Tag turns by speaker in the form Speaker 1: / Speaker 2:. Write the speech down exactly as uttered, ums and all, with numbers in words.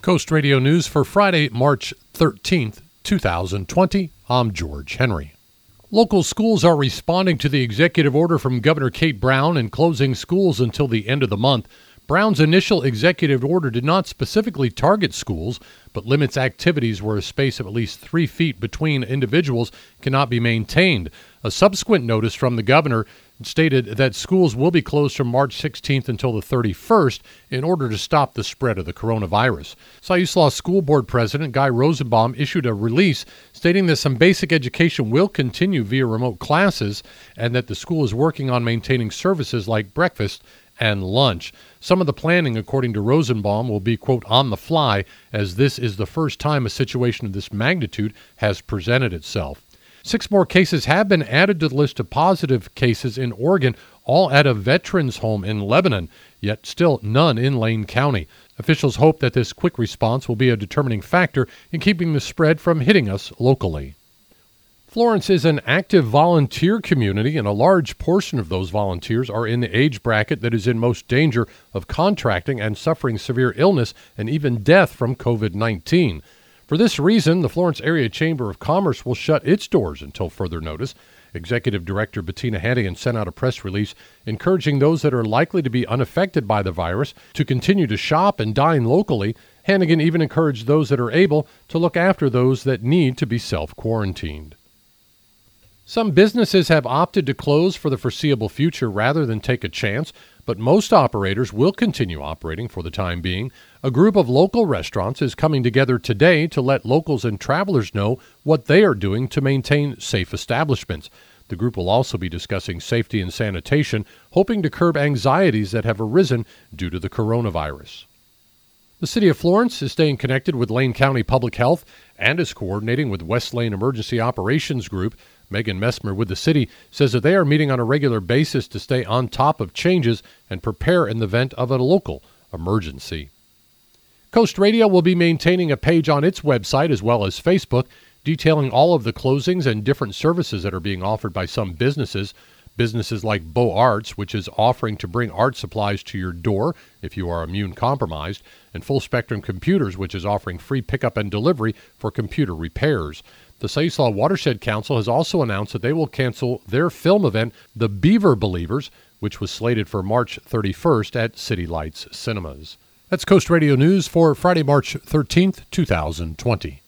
Speaker 1: Coast Radio News for Friday, March thirteenth, two thousand twenty. I'm George Henry. Local schools are responding to the executive order from Governor Kate Brown and closing schools until the end of the month. Brown's initial executive order did not specifically target schools, but limits activities where a space of at least three feet between individuals cannot be maintained. A subsequent notice from the governor stated that schools will be closed from March sixteenth until the thirty-first in order to stop the spread of the coronavirus. Siuslaw School Board President Guy Rosenbaum issued a release stating that some basic education will continue via remote classes and that the school is working on maintaining services like breakfast and lunch. Some of the planning, according to Rosenbaum, will be, quote, on the fly, as this is the first time a situation of this magnitude has presented itself. Six more cases have been added to the list of positive cases in Oregon, all at a veterans home in Lebanon, yet still none in Lane County. Officials hope that this quick response will be a determining factor in keeping the spread from hitting us locally. Florence is an active volunteer community, and a large portion of those volunteers are in the age bracket that is in most danger of contracting and suffering severe illness and even death from covid nineteen. For this reason, the Florence Area Chamber of Commerce will shut its doors until further notice. Executive Director Bettina Hannigan sent out a press release encouraging those that are likely to be unaffected by the virus to continue to shop and dine locally. Hannigan even encouraged those that are able to look after those that need to be self-quarantined. Some businesses have opted to close for the foreseeable future rather than take a chance, but most operators will continue operating for the time being. A group of local restaurants is coming together today to let locals and travelers know what they are doing to maintain safe establishments. The group will also be discussing safety and sanitation, hoping to curb anxieties that have arisen due to the coronavirus. The City of Florence is staying connected with Lane County Public Health and is coordinating with West Lane Emergency Operations Group. Megan Messmer with the city says that they are meeting on a regular basis to stay on top of changes and prepare in the event of a local emergency. Coast Radio will be maintaining a page on its website as well as Facebook detailing all of the closings and different services that are being offered by some businesses. Businesses like Beau Arts, which is offering to bring art supplies to your door if you are immune compromised, and Full Spectrum Computers, which is offering free pickup and delivery for computer repairs. The Siuslaw Watershed Council has also announced that they will cancel their film event, The Beaver Believers, which was slated for March thirty-first at City Lights Cinemas. That's Coast Radio News for Friday, March thirteenth, two thousand twenty.